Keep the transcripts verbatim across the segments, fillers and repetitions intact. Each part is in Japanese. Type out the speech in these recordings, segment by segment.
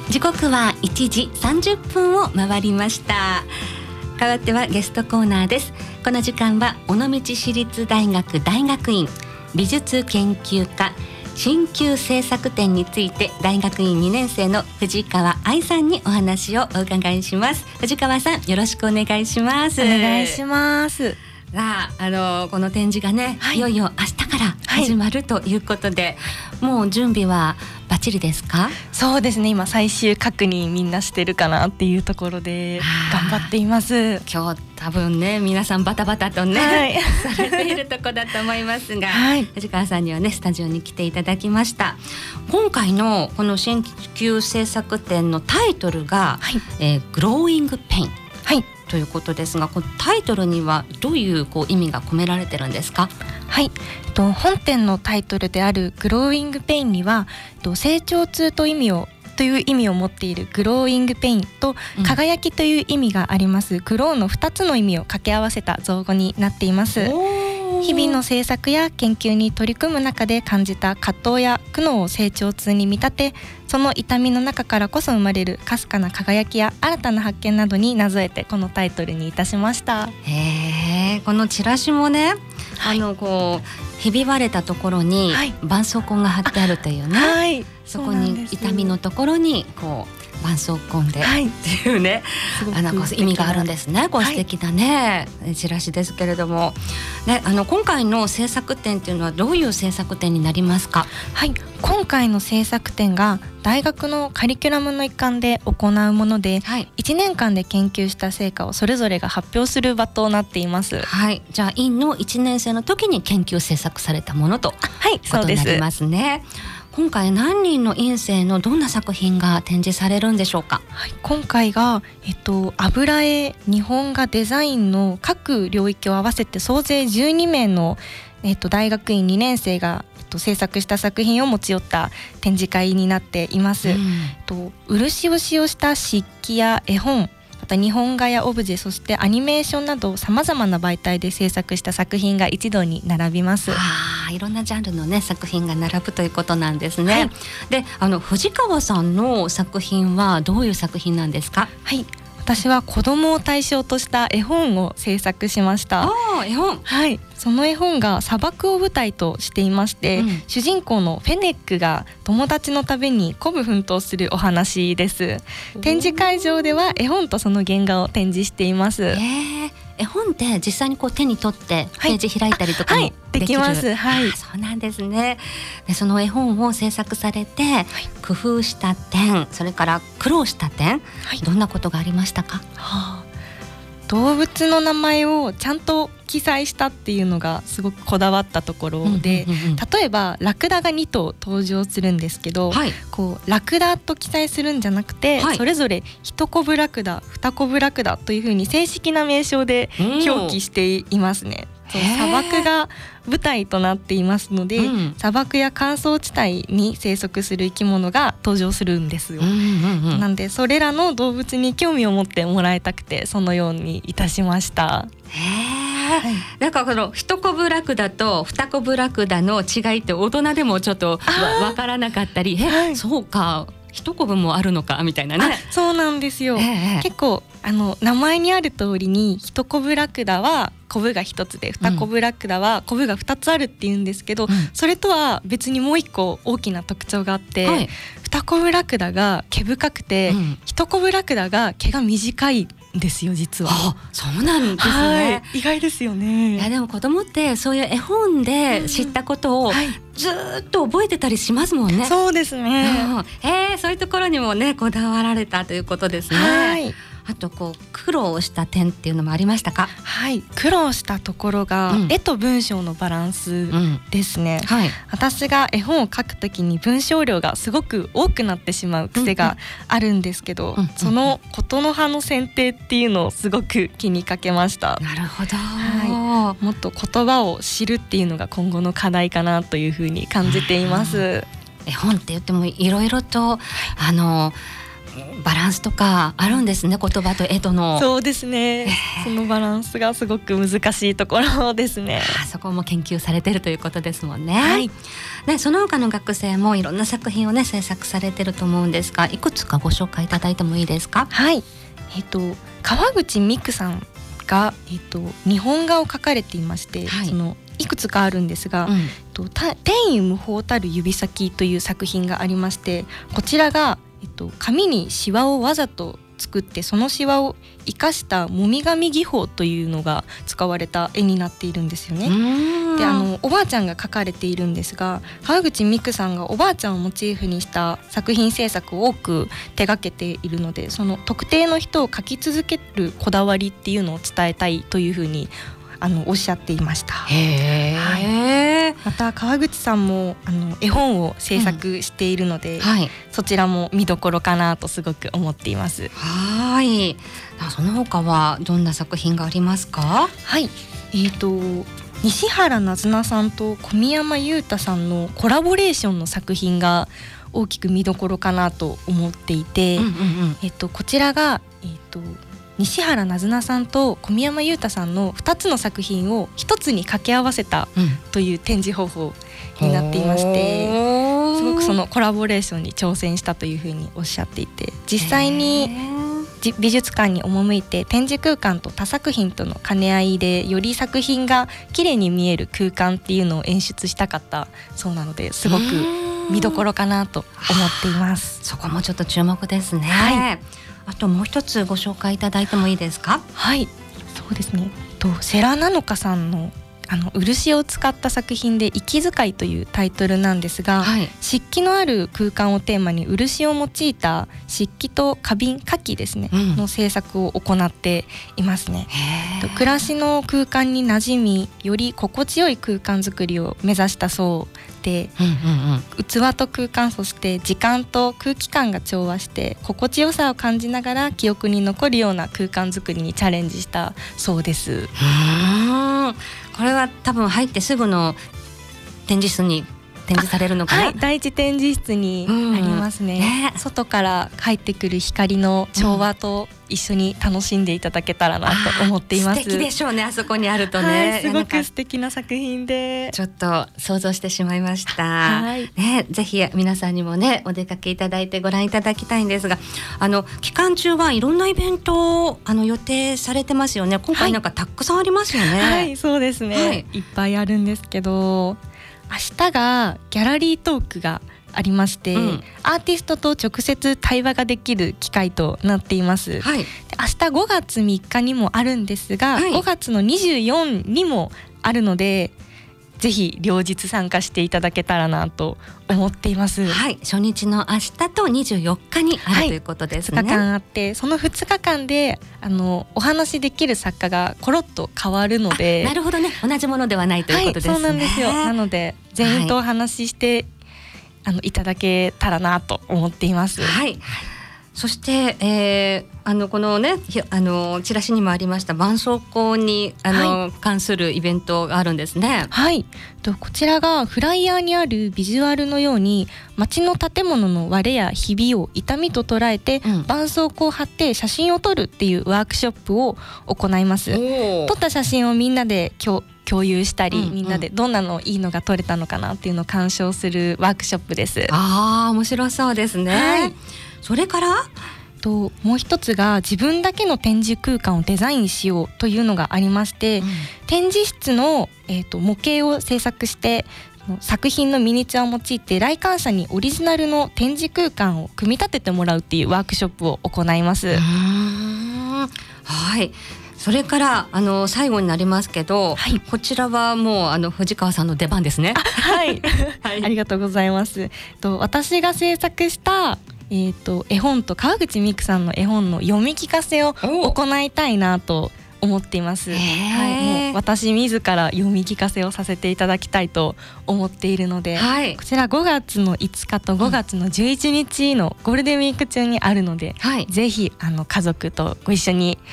時刻はいちじさんじゅっぷんを回りました。代わってはゲストコーナーです。この時間は尾道市立大学大学院美術研究科新旧制作展について大学院にねん生の藤川愛さんにお話をお伺いします。藤川さん、よろしくお願いします。 お願いします。 ああのこの展示がね、はい、いよいよ明日から始まるということで、はい、もう準備はバッチリですか？ そうですね、今最終確認みんなしてるかなっていうところで頑張っています。 今日多分ね皆さんバタバタとね、はい、されているとこだと思いますが、はい、藤川さんにはねスタジオに来ていただきました。今回のこの新旧制作展のタイトルが、はい、えー、グローイングペイン、はい、ということですが、このタイトルにはどういうこう意味が込められてるんですか？ はい、と本展のタイトルであるグローイングペインにはと成長痛と意味をという意味を持っているグローイングペインと輝きという意味があります、うん、グローのふたつの意味を掛け合わせた造語になっています。日々の制作や研究に取り組む中で感じた葛藤や苦悩を成長痛に見立て、その痛みの中からこそ生まれるかすかな輝きや新たな発見などになぞえてこのタイトルにいたしました。 へー、このチラシもね、はい、あのこうひび割れたところに絆創膏が貼ってあるというね、はい、そこに痛みのところにこう絆創膏で、はい、っていうね、あの意味があるんですね。こう素敵なね、はい、チラシですけれども、ね、あの今回の制作展っていうのはどういう制作展になりますか？ はい、今回の制作展が大学のカリキュラムの一環で行うもので、はい、いちねんかんで研究した成果をそれぞれが発表する場となっています。 はい、じゃあ院のいちねん生の時に研究制作されたものと、はい、ことになりますね。今回何人の院生のどんな作品が展示されるんでしょうか？ はい、今回が、えっと、油絵、日本画、デザインの各領域を合わせて総勢じゅうにめいの、えっと、大学院にねん生が、えっと、制作した作品を持ち寄った展示会になっています。うん、えっと、漆を使用した漆器や絵本、また日本画やオブジェ、そしてアニメーションなどさまざまな媒体で制作した作品が一堂に並びます。 あ、いろんなジャンルの、ね、作品が並ぶということなんですね。はい、で、あの藤川さんの作品はどういう作品なんですか？ はい、私は子供を対象とした絵本を制作しました。 あ、絵本、 はい、その絵本が砂漠を舞台としていまして、うん、主人公のフェネックが友達のために鼓舞奮闘するお話です。展示会場では絵本とその原画を展示しています。 えー、絵本って実際にこう手に取ってページ開いたりとかもできる、 はいはい、できます。はい、 そうなんですね。で、その絵本を制作されて、はい、工夫した点、それから苦労した点、はい、どんなことがありましたか？はあ、 動物の名前をちゃんと記載したっていうのがすごくこだわったところで、うんうんうんうん、例えばラクダがにとう登場するんですけど、はい、こうラクダと記載するんじゃなくて、はい、それぞれ一コブラクダ、二コブラクダというふうに正式な名称で表記していますね。そう、砂漠が舞台となっていますので、うん、砂漠や乾燥地帯に生息する生き物が登場するんですよ。うんうんうん、なんでそれらの動物に興味を持ってもらいたくてそのようにいたしました。 へー、はい、なんかこの一コブラクダと二コブラクダの違いって大人でもちょっとわからなかったり、え、はい、そうか、一コブもあるのかみたいなね。 そうなんですよ。えー、結構あの名前にある通りに一コブラクダはコブが一つで、二コブラクダはコブが二つあるっていうんですけど、うん、それとは別にもう一個大きな特徴があって、はい、二コブラクダが毛深くて、うん、一コブラクダが毛が短いんですよ、実は。 あ、そうなんですね。 はい、意外ですよね。 いや、でも子供ってそういう絵本で知ったことをずっと覚えてたりしますもんね。 そうですね。 うん、えー、そういうところにもねこだわられたということですね。はい、あとこう苦労した点っていうのもありましたか？ はい、苦労したところが、うん、絵と文章のバランスですね。うん、はい、私が絵本を書くときに文章量がすごく多くなってしまう癖があるんですけど、うんうん、その言の葉の選定っていうのをすごく気にかけました。 なるほど。 はい、もっと言葉を知るっていうのが今後の課題かなというふうに感じています。 絵本って言ってもいろいろとあのバランスとかあるんですね、言葉と絵との。 そうですね、そのバランスがすごく難しいところですね。 あ、そこも研究されてるということですもんね。 はい、 ね、その他の学生もいろんな作品をね制作されてると思うんですが、いくつかご紹介いただいてもいいですか？ はい、えっと川口美久さんが、えっと、日本画を描かれていまして、はい、そのいくつかあるんですが、うん、と天衣無縫たる指先という作品がありまして、こちらが、えっと、紙にシワをわざと作ってそのシワを生かしたもみ紙技法というのが使われた絵になっているんですよね。で、あのおばあちゃんが描かれているんですが、川口美久さんがおばあちゃんをモチーフにした作品制作を多く手掛けているので、その特定の人を描き続けるこだわりっていうのを伝えたいというふうにあのおっしゃっていました。 へー、はい、 また川口さんもあの絵本を制作しているので、うん、はい、そちらも見どころかなとすごく思っています。 はい、その他はどんな作品がありますか？ はい、えーと西原なずなさんと小宮山雄太さんのコラボレーションの作品が大きく見どころかなと思っていて、うんうんうん、えーとこちらが、えーと西原なずなさんと小宮山雄太さんのふたつの作品をひとつに掛け合わせたという展示方法になっていまして、うん、すごくそのコラボレーションに挑戦したというふうにおっしゃっていて、実際に美術館に赴いて展示空間と他作品との兼ね合いでより作品が綺麗に見える空間っていうのを演出したかったそうなので、すごく見どころかなと思っています。 そこもちょっと注目ですね。 はい、 あともう一つご紹介いただいてもいいですか？ はい、そうですね、と世良なのかさんのあの漆を使った作品で息遣いというタイトルなんですが、はい、湿気のある空間をテーマに漆を用いた湿気と花瓶花器ですね、うん、の制作を行っていますね。と暮らしの空間に馴染みより心地よい空間づくりを目指したそうで、うんうんうん、器と空間、そして時間と空気感が調和して心地よさを感じながら記憶に残るような空間づくりにチャレンジしたそうです。 うーん、これは多分入ってすぐの展示室に展示されるのかな？ はい、第一展示室になりますね、うんね、外から入ってくる光の調和と一緒に楽しんでいただけたらなと思っています。 素敵でしょうね、あそこにあるとね、 はい、すごく素敵な作品でちょっと想像してしまいました、 はいね、ぜひ皆さんにもねお出かけいただいてご覧いただきたいんですが、あの期間中はいろんなイベントをあの予定されてますよね。今回なんかたくさんありますよね。 はい、はい、そうですね、はい、いっぱいあるんですけど、明日がギャラリートークがありまして、うん、アーティストと直接対話ができる機会となっています、はい、で明日ごがつみっかにもあるんですが、はい、ごがつのにじゅうよっかにもあるので、ぜひ両日参加していただけたらなと思っています。 はい、初日の明日とにじゅうよっかにある、はい、ということですね。 ふつかかんあって、そのふつかかんであのお話できる作家がコロッと変わるので。 なるほどね、同じものではないということですね。 はい、そうなんですよ。なので全員とお話しして、はい、あのいただけたらなと思っています。 はい、そして、えー、あのこのねあのチラシにもありました絆創膏にあの、はい、関するイベントがあるんですね。 はい、とこちらがフライヤーにあるビジュアルのように街の建物の割れやひびを痛みと捉えて、うん、絆創膏を貼って写真を撮るっていうワークショップを行います。撮った写真をみんなで今日共有したり、うんうん、みんなでどんなのいいのが撮れたのかなっていうのを鑑賞するワークショップです。 あー、面白そうですね、はい、それからともう一つが自分だけの展示空間をデザインしようというのがありまして、うん、展示室の、えーと、模型を制作して作品のミニチュアを用いて来館者にオリジナルの展示空間を組み立ててもらうっていうワークショップを行います。うーん、はい、それからあの最後になりますけど、はい、こちらはもうあの藤川さんの出番ですね。 はい、はい、ありがとうございます。と私が制作したえー、と絵本と川口美久さんの絵本の読み聞かせを行いたいなと思っています。はい、もう私自ら読み聞かせをさせていただきたいと思っているので、はい、こちらごがつのいつかとごがつのじゅういちにちのゴールデンウィーク中にあるので、はい、ぜひあの家族とご一緒に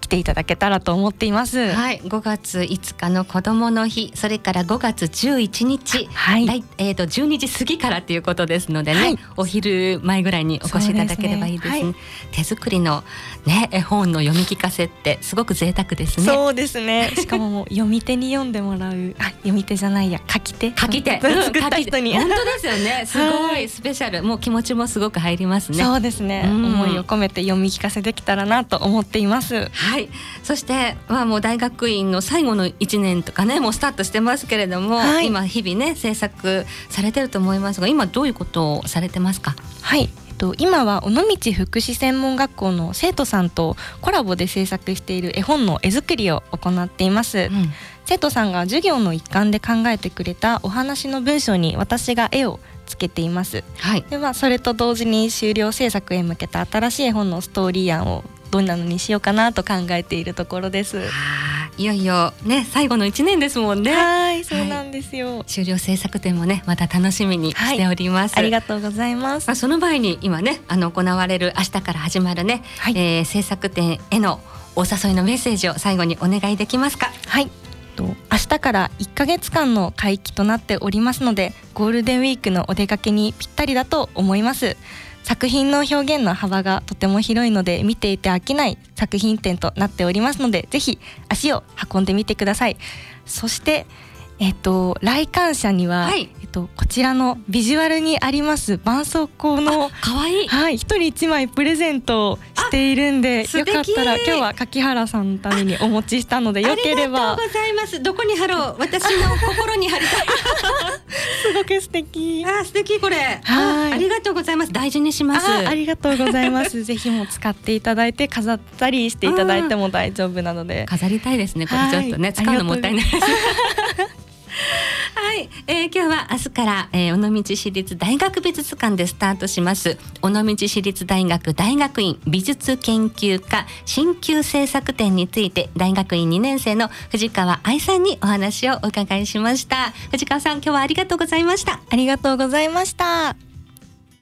来ていただけたらと思っています。 はい、ごがついつかの子どもの日、それからごがつじゅういちにち、はい、えーとじゅうにじ過ぎからということですのでね、はい、お昼前ぐらいにお越しいただければいいですね。ですね、はい、手作りの、ね、絵本の読み聞かせってすごく贅沢ですね。 そうですね。しかももう読み手に読んでもらうあ読み手じゃないや書き手書き手作った人に、 本当ですよね。すごいスペシャル、はい、もう気持ちもすごく入りますね。 そうですね、うん、思いを込めて読み聞かせできたらなと思っています。 はい、そして、まあ、もう大学院の最後のいちねんとかねもうスタートしてますけれども、はい、今日々ね制作されてると思いますが、今どういうことをされてますか？ はい、えっと、今は尾道福祉専門学校の生徒さんとコラボで制作している絵本の絵作りを行っています、うん、生徒さんが授業の一環で考えてくれたお話の文章に私が絵をつけています、はい、でまあ、それと同時に終了制作へ向けた新しい絵本のストーリー案をどんなのにしようかなと考えているところです。 いよいよね最後のいちねんですもんね。 はい、そうなんですよ、はい、 終了制作展もねまた楽しみにしております、 はい、ありがとうございます。 まあ、その前に今ねあの行われる明日から始まるね、はい、えー、制作展へのお誘いのメッセージを最後にお願いできますか？ はい、明日からいっかげつかんの会期となっておりますので、ゴールデンウィークのお出かけにぴったりだと思います。作品の表現の幅がとても広いので見ていて飽きない作品展となっておりますので、ぜひ足を運んでみてください。そしてえっと、来館者には、はい、えっと、こちらのビジュアルにあります絆創膏のかわいい、 はい、ひとりいちまいプレゼントしているんで、よかったら今日は柿原さんのためにお持ちしたので、よければ。 ありがとうございます。どこに貼ろう？私の心に貼りたいすごく素敵。 あ、素敵これ。 はい、 ありがとうございます。大事にします。 あ、ありがとうございますぜひも使っていただいて飾ったりしていただいても大丈夫なので。 飾りたいですねこれ。ちょっとね、はい、使うのもったいないですはい、えー、今日は明日から、えー、尾道市立大学美術館でスタートします尾道市立大学大学院美術研究科新旧制作展について、大学院にねん生の藤川愛さんにお話をお伺いしました。藤川さん、今日はありがとうございました。 ありがとうございました。